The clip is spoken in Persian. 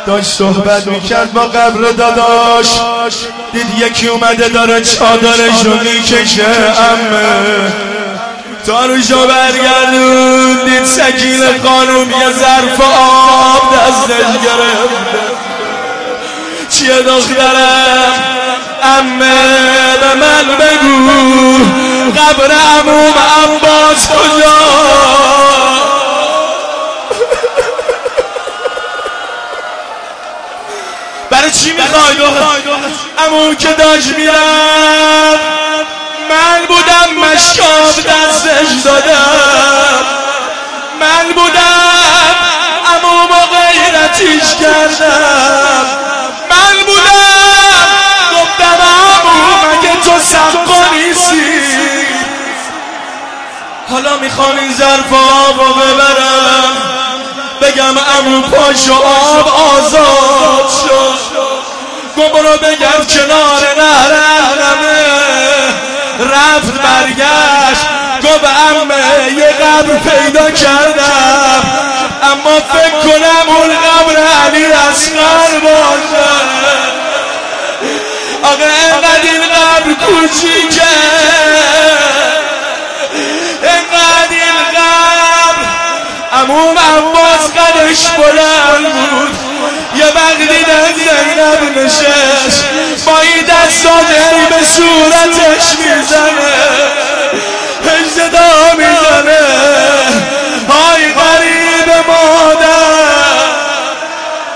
داشت صحبت میکرد با قبر داداش، دید یکی اومده داره چادرشو میکشه. عمه تاروشو برگردون، دید سکینه خانوم یه ظرف آب دستش گرفته. چیه دخترم؟ عمه به من بگو قبر عموم عباس کجا؟ برای چی میخوای عمو که داشت میرم من بودم مشکاب دستش دادم، من بودم عمو با غیرتیش کردم، من بودم گفتم عمو مگه تو سقا نیستی؟ حالا میخوام این ظرف آبو ببرم بگم عمو پاشو آب آزاد شد. گو برو بگم کنار نهر علمه رفت برگشت. گو به عمه یه قبر پیدا کردم اما فکر کنم اون قبر علی اصغر باشه. آقا اینقدر این قبر کوچیکه، اینقدر این قبر عموم عباس قدش بلند بود. یه وقتی در زینب نشست